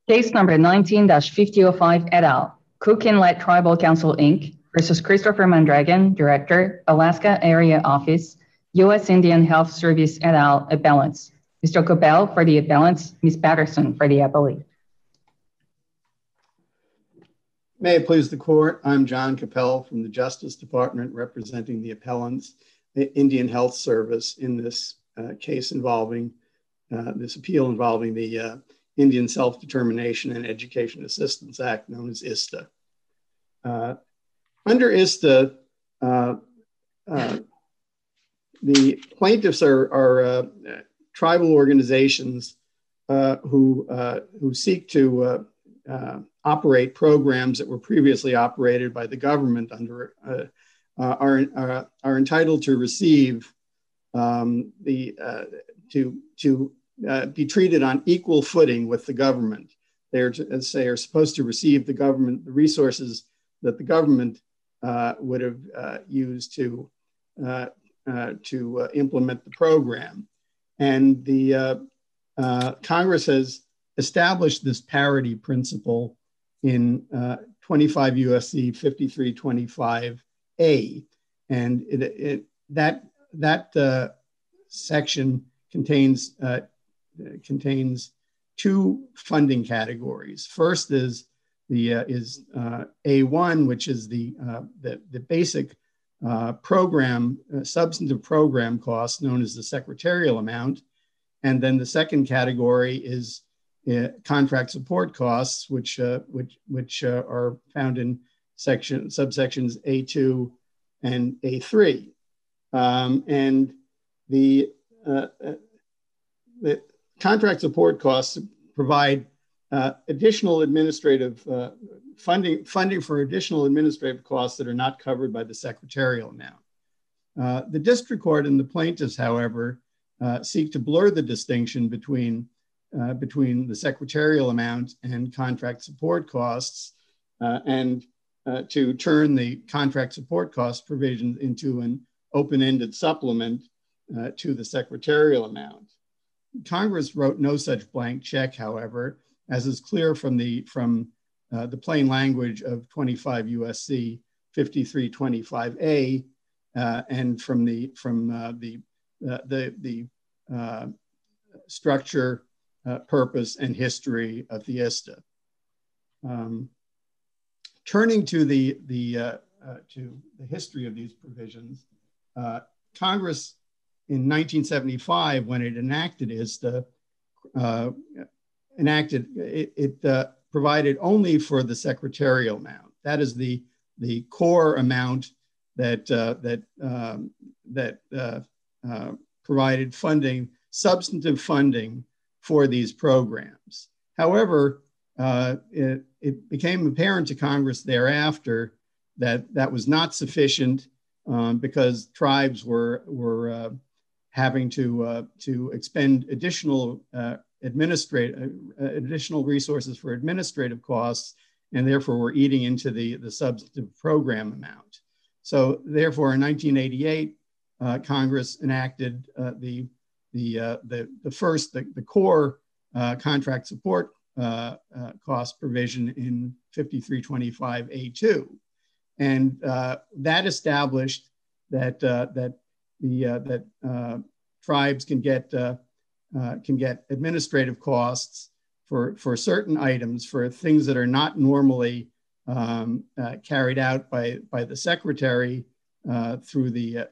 Case number 19-5005 et al. Cook Inlet Tribal Council, Inc. versus Christopher Mandragon, Director, Alaska Area Office, U.S. Indian Health Service et al. Appellants. Mr. Coppell for the appellants, Ms. Patterson for the appellee. May it please the court, I'm John Coppell from the Justice Department representing the appellants, the Indian Health Service in this case involving, this appeal involving the Indian Self-Determination and Education Assistance Act, known as ISTA. Under ISTA, the plaintiffs are tribal organizations who seek to operate programs that were previously operated by the government under are entitled to receive be treated on equal footing with the government. They are, as they are supposed to receive the resources that the government would have used to implement the program. And the Congress has established this parity principle in 25 USC 5325A, and that section contains two funding categories. First is A1, which is the basic program, substantive program cost known as the secretarial amount. And then the second category is contract support costs, which are found in subsections A2 and A3. And the contract support costs provide additional administrative funding for additional administrative costs that are not covered by the secretarial amount. The district court and the plaintiffs, however, seek to blur the distinction between the secretarial amount and contract support costs, and to turn the contract support cost provision into an open-ended supplement to the secretarial amount. Congress wrote no such blank check, however, as is clear from the plain language of 25 USC 5325A and from the structure, purpose, and history of the ISTA. Turning to the history of these provisions, Congress in 1975, when it enacted ISTA, it provided only for the secretarial amount. That is the core amount that provided funding, substantive funding for these programs. However, it became apparent to Congress thereafter that that was not sufficient because tribes were having to expend additional additional resources for administrative costs, and therefore were eating into the substantive program amount. So therefore, in 1988, Congress enacted the core contract support cost provision in 5325A2, and that established that tribes can get administrative costs for certain items, for things that are not normally carried out by the secretary through the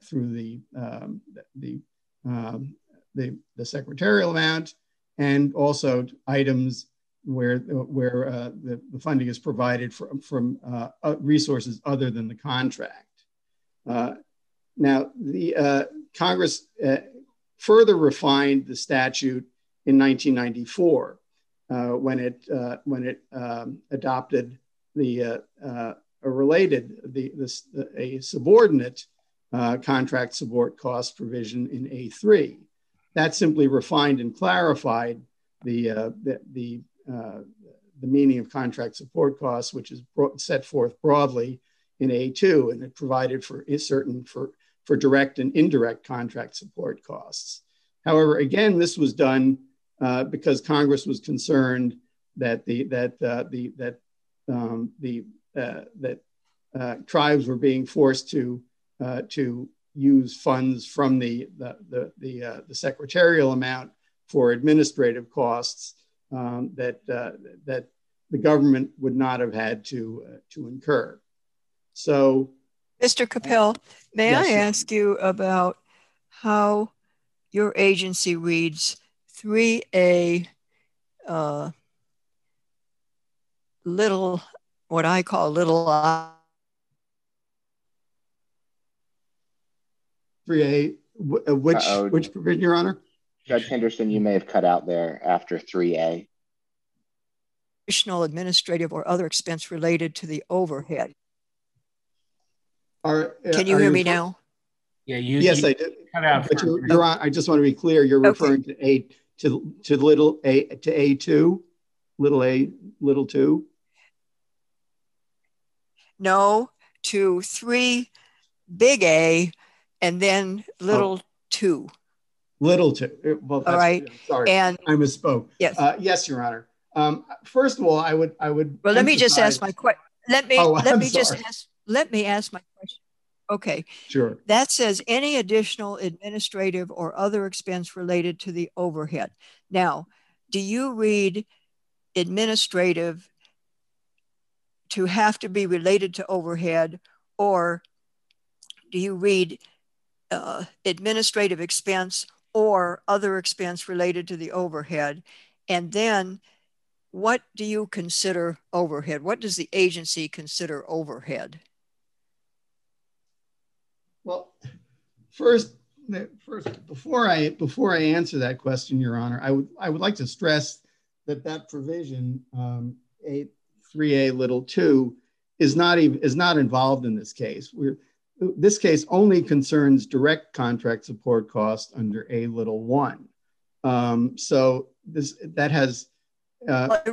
secretarial amount, and also items where the funding is provided from resources other than the contract. Now, the Congress further refined the statute in 1994 when it adopted a subordinate contract support cost provision in A3. That simply refined and clarified the meaning of contract support costs, which is set forth broadly in A2, and it provided for direct and indirect contract support costs. However, again, this was done because Congress was concerned tribes were being forced to use funds from the secretarial amount for administrative costs that the government would not have had to incur. So, Mr. Capel, may yes, I ask you about how your agency reads 3A what I call little I. 3A, which provision, Your Honor? Judge Henderson, you may have cut out there after 3A. Additional administrative or other expense related to the overhead. Can you hear me now? Yeah, yes, I did. But you're on, I just want to be clear. You're referring to little a to A2, little a, little 2. No, to 3 big A, and then little 2. Little 2. Well, that's, all right. Sorry, and I misspoke. Yes, yes, Your Honor. First of all, I would. Well, let me just ask my question. Let me ask my question. Okay. Sure. That says any additional administrative or other expense related to the overhead. Now, do you read administrative to have to be related to overhead, or do you read administrative expense or other expense related to the overhead? And then what do you consider overhead? What does the agency consider overhead? Well, first, before I answer that question, Your Honor, I would like to stress that provision, 3A little 2, is not involved in this case. This case only concerns direct contract support costs under A little 1. So that has the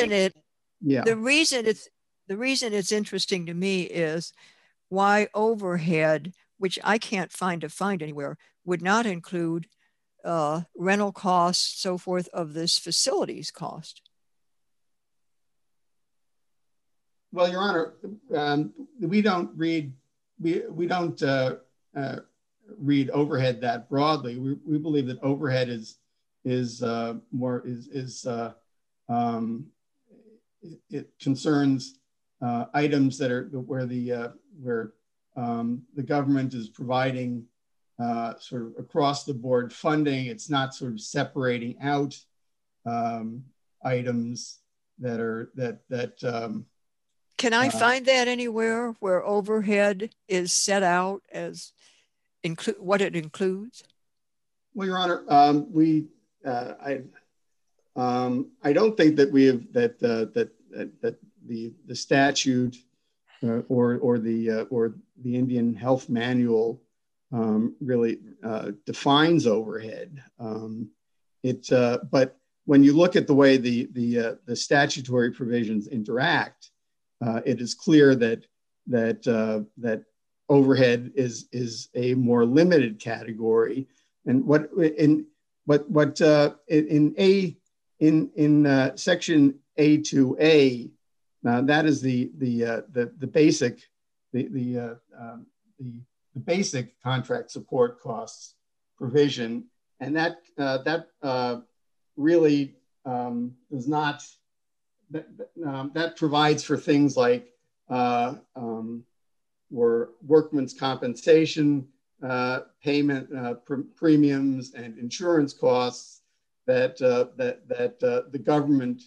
reason it's interesting to me is why overhead, which I can't find anywhere, would not include rental costs, so forth, of this facilities cost. Well, Your Honor, we don't read overhead that broadly. We believe that overhead it concerns items that are where the government is providing sort of across the board funding. It's not sort of separating out items that are Can I find that anywhere where overhead is set out as what it includes? Well, Your Honor, I don't think that we have that the statute or the Indian Health Manual really defines overhead. But when you look at the way the statutory provisions interact, it is clear that overhead is a more limited category, and in section A2A, that is the basic contract support costs provision, and that really does not. That provides for things like workman's compensation payment, premiums, and insurance costs that the government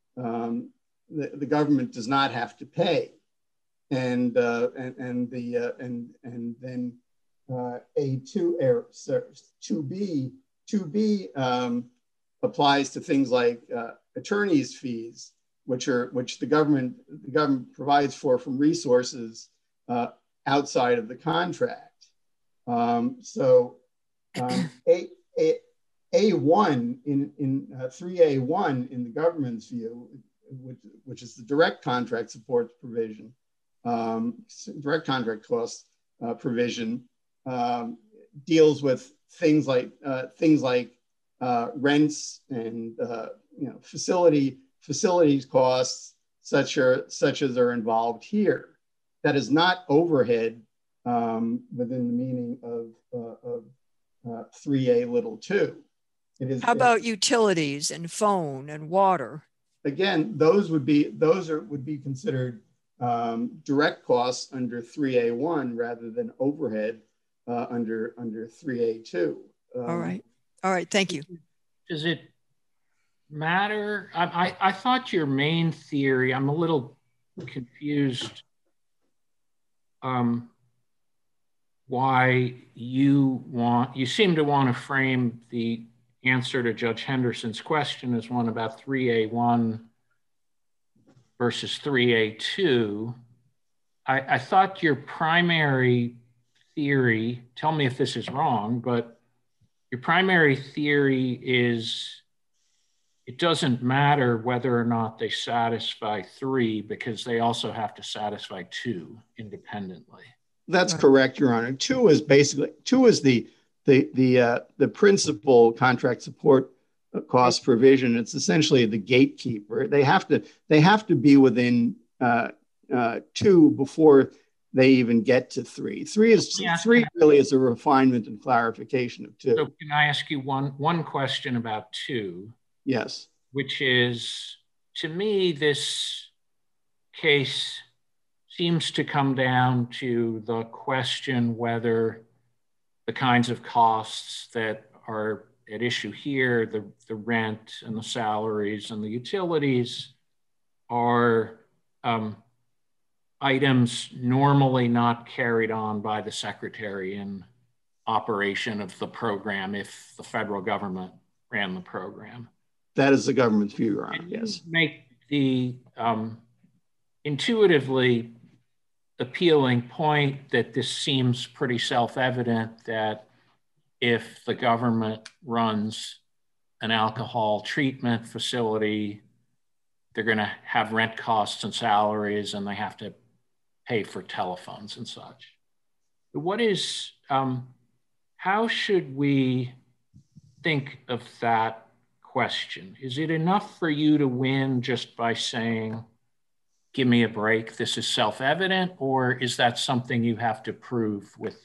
does not have to pay, and then A2B applies to things like attorney's fees, which the government provides for from resources outside of the contract. A1 in 3A1 in the government's view, which is the direct contract support provision, direct contract cost provision, deals with things like rents and facility facilities costs such as are involved here. That is not overhead within the meaning of 3A(2). How about utilities and phone and water? Again, those would be considered direct costs under 3A(1) rather than overhead under 3A(2). All right. Thank you. Does it matter? I thought your main theory, I'm a little confused why you seem to want to frame the answer to Judge Henderson's question as one about 3A(1) versus 3A(2). I thought your primary theory, tell me if this is wrong, but your primary theory is it doesn't matter whether or not they satisfy 3 because they also have to satisfy 2 independently. That's correct, Your Honor. 2 is the principal contract support cost provision. It's essentially the gatekeeper. They have to be within 2 before they even get to 3. 3 really is a refinement and clarification of 2. So can I ask you one question about 2? Yes. Which is, to me, this case seems to come down to the question whether the kinds of costs that are at issue here, the rent and the salaries and the utilities, are items normally not carried on by the secretary in operation of the program if the federal government ran the program. That is the government's view, Your Honor, yes. Make the intuitively appealing point that this seems pretty self-evident that if the government runs an alcohol treatment facility, they're going to have rent costs and salaries, and they have to pay for telephones and such. How should we think of that question? Is it enough for you to win just by saying, give me a break, this is self-evident, or is that something you have to prove with,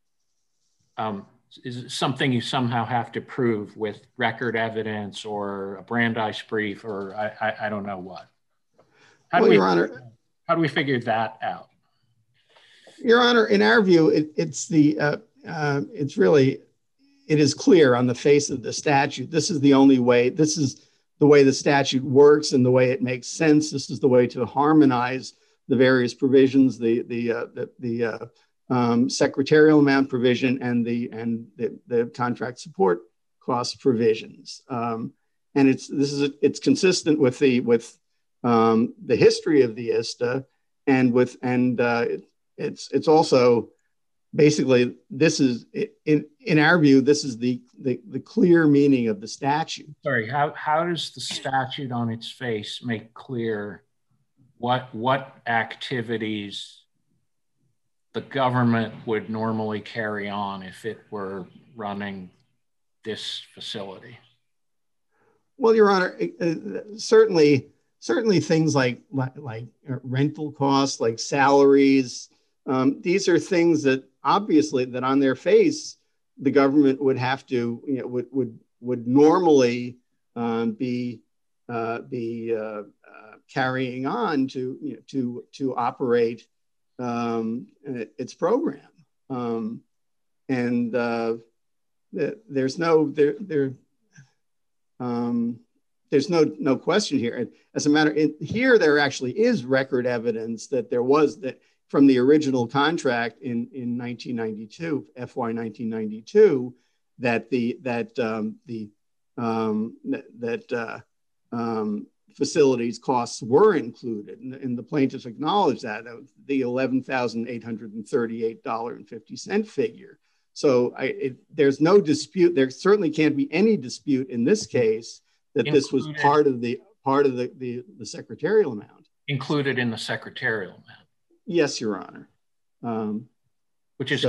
is it something you somehow have to prove with record evidence or a Brandeis brief or I don't know what? Your Honor, how do we figure that out? Your Honor, in our view, it is clear on the face of the statute. This is the only way, this is the way the statute works and the way it makes sense. This is the way to harmonize the various provisions, the secretarial amount provision and the contract support cost provisions. And it's consistent with the history of the ISTA, and it's also basically, this is, in our view, this is the clear meaning of the statute. Sorry, how does the statute on its face make clear what activities the government would normally carry on if it were running this facility? Well, Your Honor, certainly things like rental costs, like salaries. These are things that obviously that on their face, the government would have to, would normally be carrying on to operate its program. There's no question here. As a matter, here there actually is record evidence that there was that from the original contract in 1992, FY 1992, that facilities costs were included, and the plaintiffs acknowledged that, the $11,838.50 figure. So there's no dispute. There certainly can't be any dispute in this case that this was part of the secretarial amount. Included in the secretarial amount. Yes, Your Honor. Which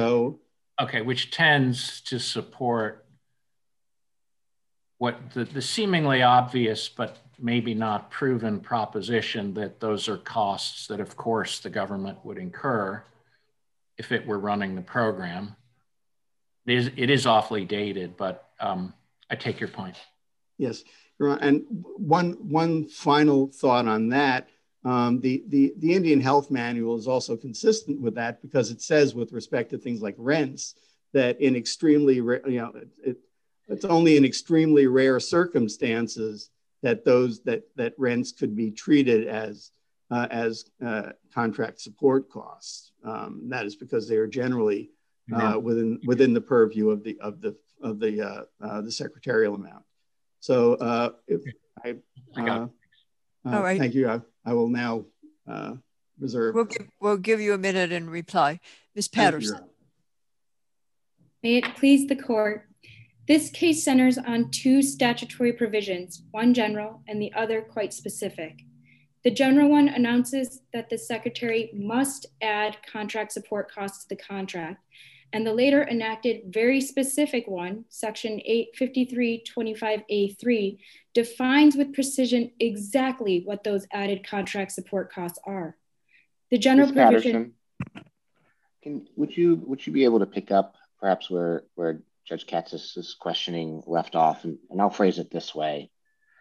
tends to support what the seemingly obvious but maybe not proven proposition that those are costs that, of course, the government would incur if it were running the program. It is awfully dated, but I take your point. Yes, and one final thought on that. The Indian Health Manual is also consistent with that, because it says, with respect to things like rents, that in extremely, it's only in extremely rare circumstances that that rents could be treated as contract support costs. That is because they are generally within the purview of the secretarial amount. So all right. Thank you. I will now reserve. We'll give you a minute and reply. Ms. Patterson. May it please the court. This case centers on two statutory provisions, one general and the other quite specific. The general one announces that the secretary must add contract support costs to the contract, and the later enacted very specific one, section 85325A3, defines with precision exactly what those added contract support costs are. The general Ms. provision. Patterson, would you be able to pick up perhaps where Judge Katsas' questioning left off, and I'll phrase it this way.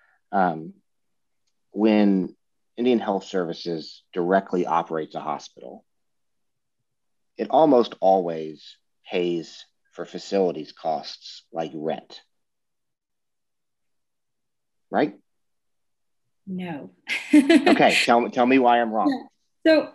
When Indian Health Services directly operates a hospital, it almost always pays for facilities costs like rent, right? No. Okay, tell me why I'm wrong. So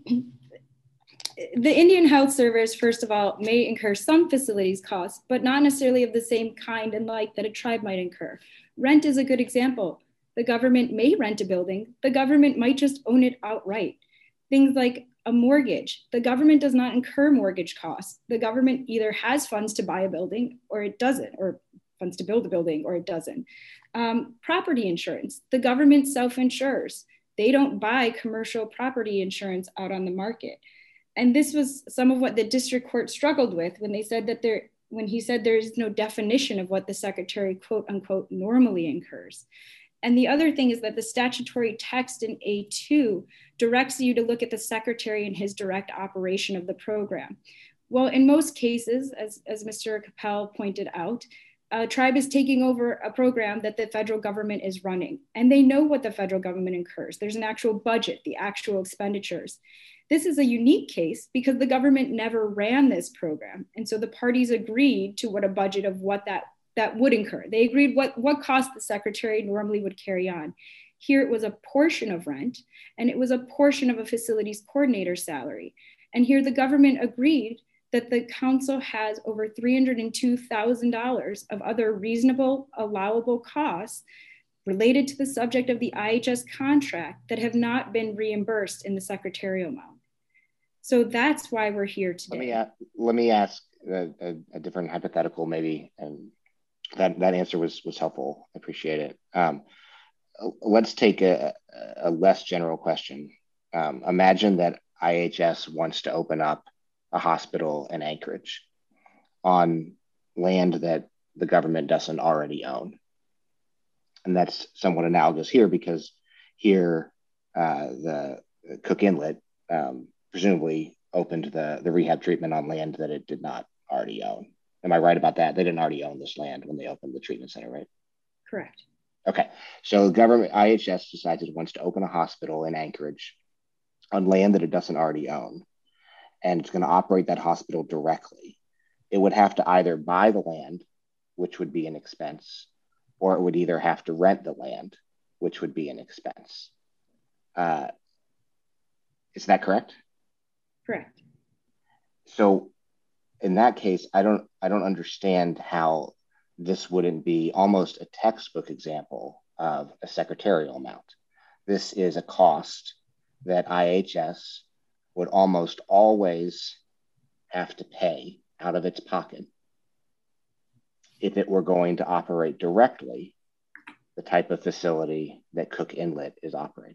the Indian Health Service, first of all, may incur some facilities costs, but not necessarily of the same kind and like that a tribe might incur. Rent is a good example. The government may rent a building. The government might just own it outright. Things like a mortgage. The government does not incur mortgage costs. The government either has funds to buy a building or it doesn't, or funds to build a building or it doesn't. Property insurance. The government self-insures. They don't buy commercial property insurance out on the market. And this was some of what the district court struggled with when they said that when he said there is no definition of what the secretary, quote unquote, normally incurs. And the other thing is that the statutory text in A2 directs you to look at the secretary and his direct operation of the program. Well, in most cases, as Mr. Capel pointed out, a tribe is taking over a program that the federal government is running, and they know what the federal government incurs. There's an actual budget, the actual expenditures. This is a unique case because the government never ran this program. And so the parties agreed to what a budget of what that would incur. They agreed what cost the secretary normally would carry on. Here it was a portion of rent, and it was a portion of a facilities coordinator salary. And here the government agreed that the council has over $302,000 of other reasonable, allowable costs related to the subject of the IHS contract that have not been reimbursed in the secretarial amount. So that's why we're here today. Let me ask a different hypothetical maybe, and that answer was helpful. I appreciate it. Let's take a less general question. Imagine that IHS wants to open up a hospital in Anchorage on land that the government doesn't already own. And that's somewhat analogous here because here the Cook Inlet presumably opened the rehab treatment on land that it did not already own. Am I right about that? They didn't already own this land when they opened the treatment center, right? Correct. Okay, so the government, IHS decides it wants to open a hospital in Anchorage on land that it doesn't already own, and it's going to operate that hospital directly. It would have to either buy the land, which would be an expense, or it would either have to rent the land, which would be an expense. Is that correct? Correct. So in that case, I don't understand how this wouldn't be almost a textbook example of a secretarial amount. This is a cost that IHS would almost always have to pay out of its pocket if it were going to operate directly the type of facility that Cook Inlet is operating.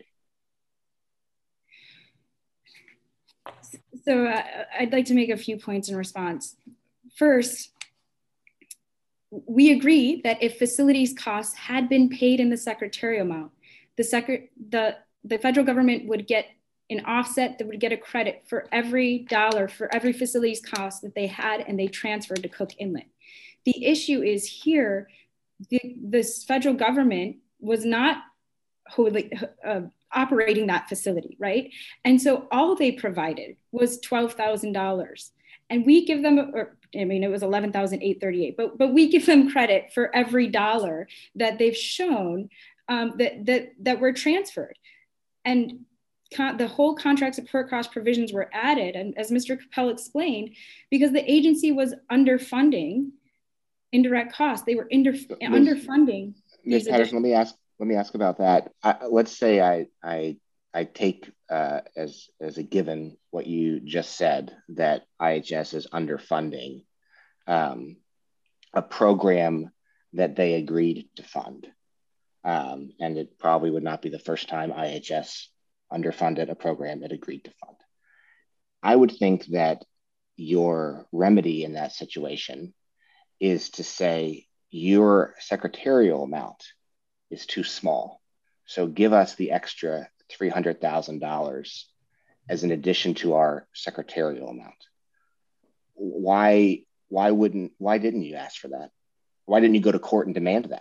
So I'd like to make a few points in response. First, we agree that if facilities costs had been paid in the secretarial amount, the federal government would get an offset, that would get a credit for every dollar, for every facilities cost that they had and they transferred to Cook Inlet. The issue is here, this federal government was not operating that facility, right? And so all they provided was $12,000. And we give them, it was $11,838, but we give them credit for every dollar that they've shown that were transferred. And the whole contract support cost provisions were added, and as Mr. Capel explained, because the agency was underfunding indirect costs. They were underfunding. Ms. Patterson, let me ask about that. Let's say I take as a given what you just said, that IHS is underfunding a program that they agreed to fund. And it probably would not be the first time IHS underfunded a program it agreed to fund. I would think that your remedy in that situation is to say your secretarial amount is too small. So give us the extra $300,000 as an addition to our secretarial amount. Why didn't you ask for that? Why didn't you go to court and demand that?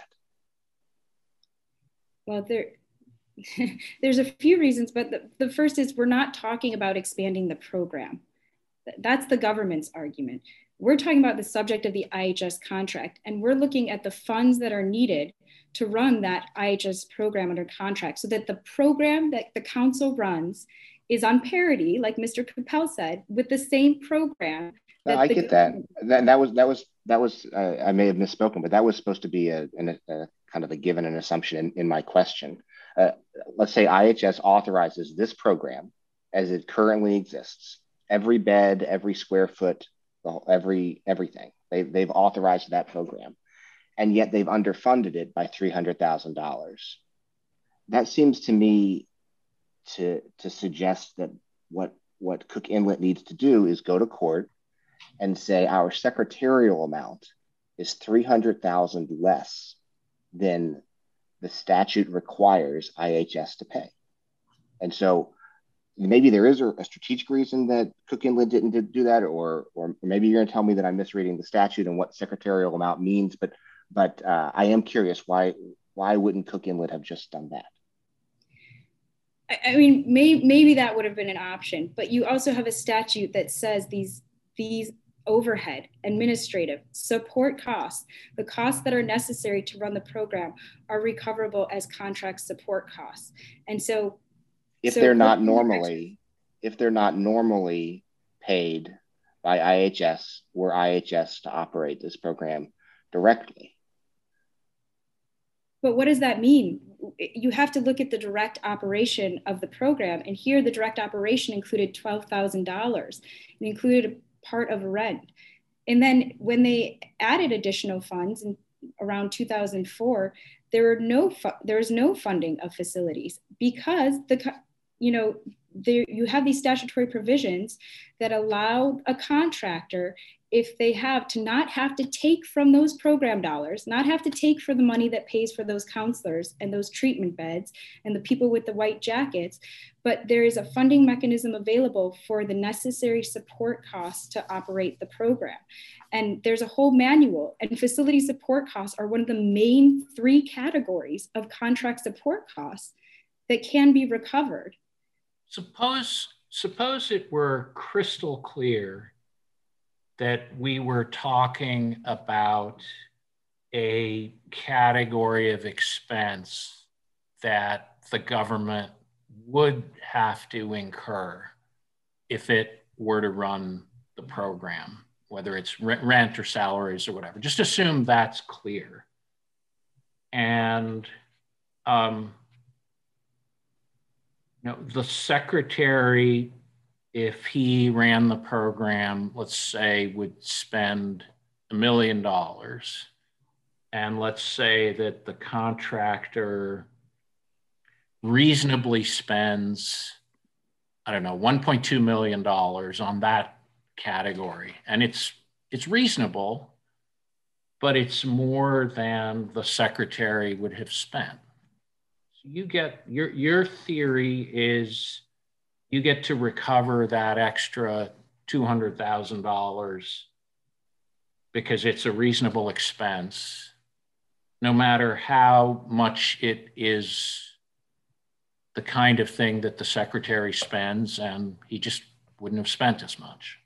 Well, there's a few reasons, but the first is we're not talking about expanding the program. That's the government's argument. We're talking about the subject of the IHS contract, and we're looking at the funds that are needed to run that IHS program under contract, so that the program that the council runs is on parity, like Mr. Capel said, with the same program. I get that. That was I may have misspoken, but that was supposed to be a kind of a given, an assumption in my question. Let's say IHS authorizes this program as it currently exists. Every bed, every square foot, everything. They've authorized that program, and yet they've underfunded it by $300,000. That seems to me to suggest that what Cook Inlet needs to do is go to court and say our secretarial amount is $300,000 less than the statute requires IHS to pay. And so maybe there is a strategic reason that Cook Inlet didn't do that, or maybe you're going to tell me that I'm misreading the statute and what secretarial amount means, but I am curious, why wouldn't Cook Inlet have just done that? I mean, maybe that would have been an option, but you also have a statute that says these overhead, administrative, support costs, the costs that are necessary to run the program are recoverable as contract support costs. And so if they're not normally paid by IHS, were IHS to operate this program directly. But what does that mean? You have to look at the direct operation of the program. And here the direct operation included $12,000. It included part of rent. And then when they added additional funds in around 2004, there was no funding of facilities, because you have these statutory provisions that allow a contractor, if they have, to not have to take from those program dollars, not have to take for the money that pays for those counselors and those treatment beds and the people with the white jackets, but there is a funding mechanism available for the necessary support costs to operate the program. And there's a whole manual, and facility support costs are one of the main 3 categories of contract support costs that can be recovered. Suppose it were crystal clear that we were talking about a category of expense that the government would have to incur if it were to run the program, whether it's rent or salaries or whatever. Just assume that's clear. And the secretary, if he ran the program, let's say, would spend $1 million. And let's say that the contractor reasonably spends, $1.2 million on that category. And it's reasonable, but it's more than the secretary would have spent. you get your theory is you get to recover that extra $200,000 because it's a reasonable expense, no matter how much it is the kind of thing that the secretary spends, and he just wouldn't have spent as much.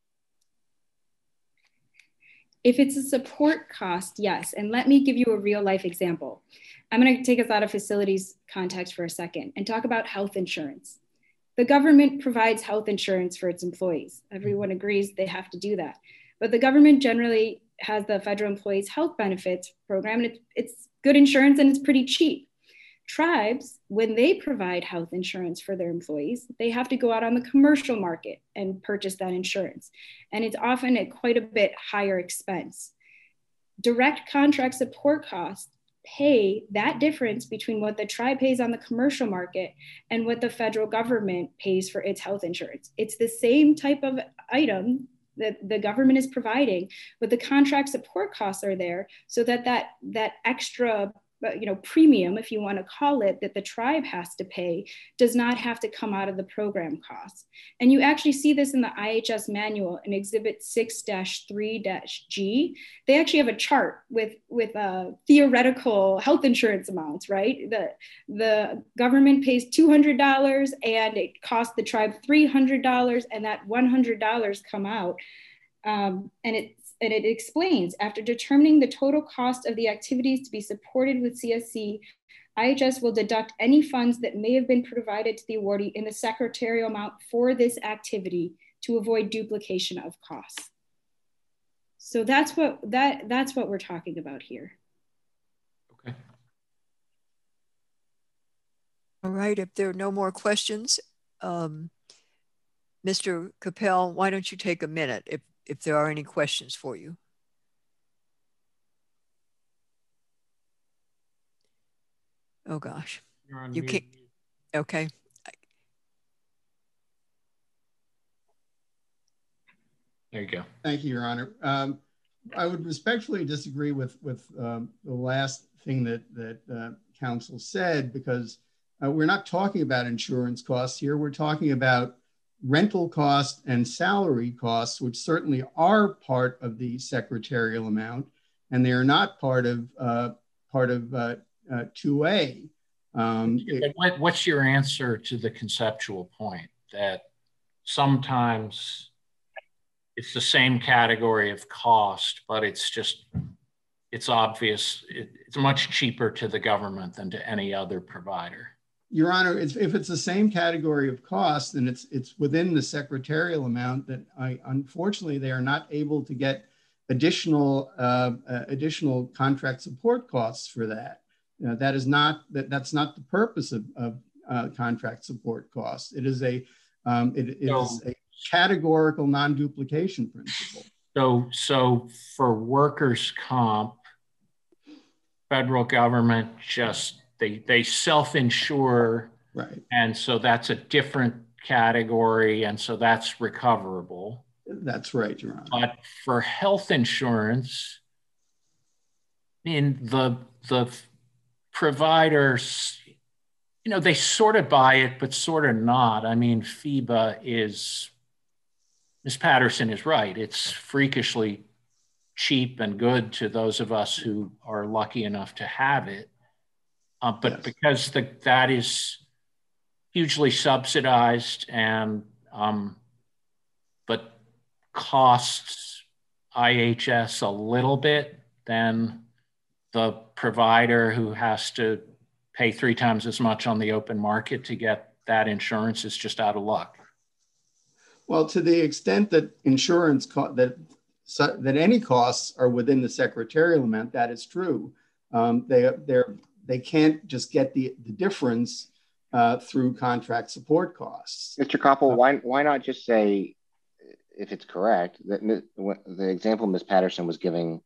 If it's a support cost, yes. And let me give you a real life example. I'm going to take us out of facilities context for a second and talk about health insurance. The government provides health insurance for its employees. Everyone agrees they have to do that. But the government generally has the Federal Employees Health Benefits Program, and it's good insurance and it's pretty cheap. Tribes, when they provide health insurance for their employees, they have to go out on the commercial market and purchase that insurance. And it's often at quite a bit higher expense. Direct contract support costs pay that difference between what the tribe pays on the commercial market and what the federal government pays for its health insurance. It's the same type of item that the government is providing, but the contract support costs are there so that extra premium, if you want to call it, that the tribe has to pay does not have to come out of the program costs. And you actually see this in the IHS manual in Exhibit 6-3-G. They actually have a chart with theoretical health insurance amounts, right? The government pays $200 and it costs the tribe $300, and that $100 come out. And it explains, after determining the total cost of the activities to be supported with CSC, IHS will deduct any funds that may have been provided to the awardee in the secretarial amount for this activity to avoid duplication of costs. So that's what we're talking about here. Okay. All right, if there are no more questions, Mr. Capel, why don't you take a minute if there are any questions for you. Oh gosh, you can't, okay. There you go. Thank you, Your Honor. I would respectfully disagree with the last thing that counsel said, because we're not talking about insurance costs here. We're talking about rental costs and salary costs, which certainly are part of the secretarial amount, and they are not part of 2A. What's your answer to the conceptual point that sometimes it's the same category of cost, but it's obvious, it's much cheaper to the government than to any other provider? Your Honor, if it's the same category of cost, then it's within the secretarial amount that unfortunately they are not able to get additional contract support costs for that. That's not the purpose of contract support costs. It is a categorical non-duplication principle. So for workers' comp, federal government just they self-insure, right? And so that's a different category, and so that's recoverable. That's right, Your Honor. But for health insurance, in the providers, they sort of buy it, but sort of not. I mean, FEBA is, Ms. Patterson is right. It's freakishly cheap and good to those of us who are lucky enough to have it. But yes, because that is hugely subsidized and but costs IHS a little bit, then the provider who has to pay 3 times as much on the open market to get that insurance is just out of luck. Well, to the extent that insurance that any costs are within the secretarial amount, that is true. They can't just get the difference through contract support costs. Mr. Koppel, why not just say, if it's correct, that the example Ms. Patterson was giving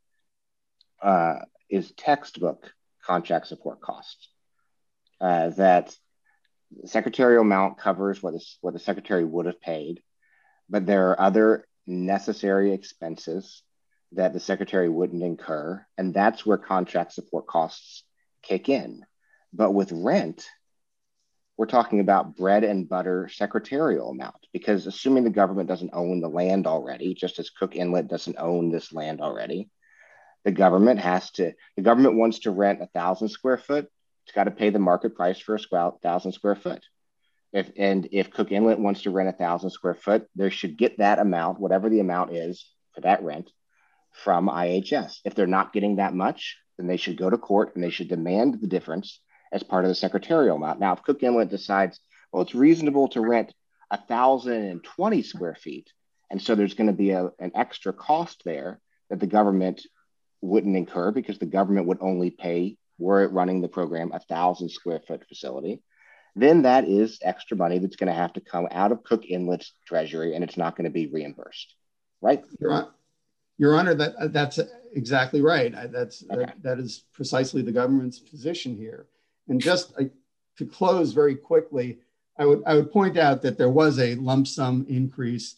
is textbook contract support costs. That the secretarial amount covers what the secretary would have paid, but there are other necessary expenses that the secretary wouldn't incur, and that's where contract support costs kick in. But with rent, we're talking about bread and butter secretarial amount, because assuming the government doesn't own the land already, just as Cook Inlet doesn't own this land already, the government wants to rent 1,000 square foot. It's got to pay the market price for a 1,000 square foot. If Cook Inlet wants to rent 1,000 square foot, they should get that amount, whatever the amount is for that rent, from IHS. If they're not getting that much, then they should go to court and they should demand the difference as part of the secretarial amount. Now, if Cook Inlet decides, well, it's reasonable to rent 1,020 square feet, and so there's going to be an extra cost there that the government wouldn't incur because the government would only pay, were it running the program, 1,000 square foot facility, then that is extra money that's going to have to come out of Cook Inlet's treasury, and it's not going to be reimbursed, right? Your Honor, that's exactly right. That is precisely the government's position here. And just to close very quickly, I would point out that there was a lump sum increase.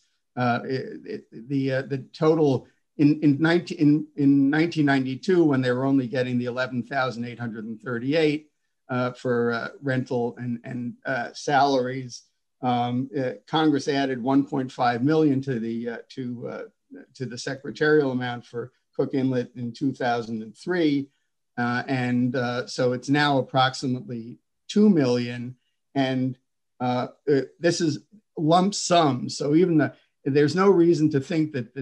The total in 1992, when they were only getting the 11,838 for rental and salaries, Congress added 1.5 million to the secretarial amount for Cook Inlet in 2003. So it's now approximately 2 million. And this is lump sum. So even there's no reason to think that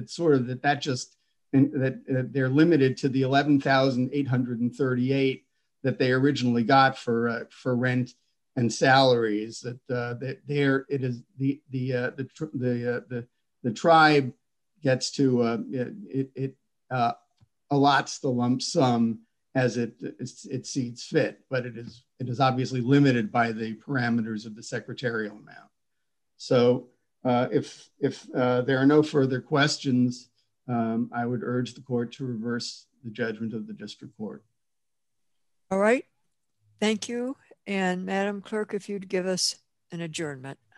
they're limited to the 11,838 that they originally got for rent and salaries. That there it is the tribe gets to it allots the lump sum as it sees fit, but it is obviously limited by the parameters of the secretarial amount. So if there are no further questions, I would urge the court to reverse the judgment of the district court. All right, thank you. And Madam Clerk, if you'd give us an adjournment.